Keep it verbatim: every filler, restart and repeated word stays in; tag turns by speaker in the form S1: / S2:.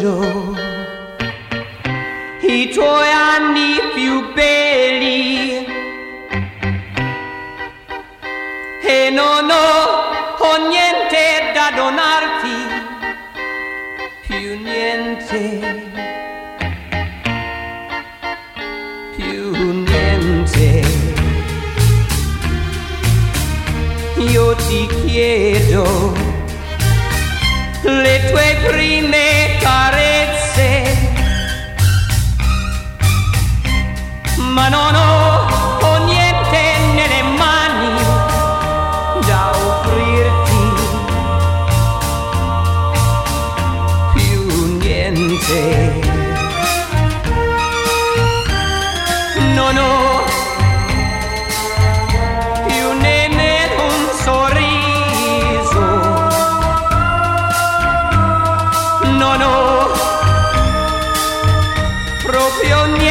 S1: chiedo i tuoi anni più belli e non ho, ho niente da donarti, più niente, più niente. Io ti chiedo le tue prime carezze, ma non ho, ho niente nelle mani da offrirti, più niente. Non ho più nemmeno un sorriso, non ho proprio niente.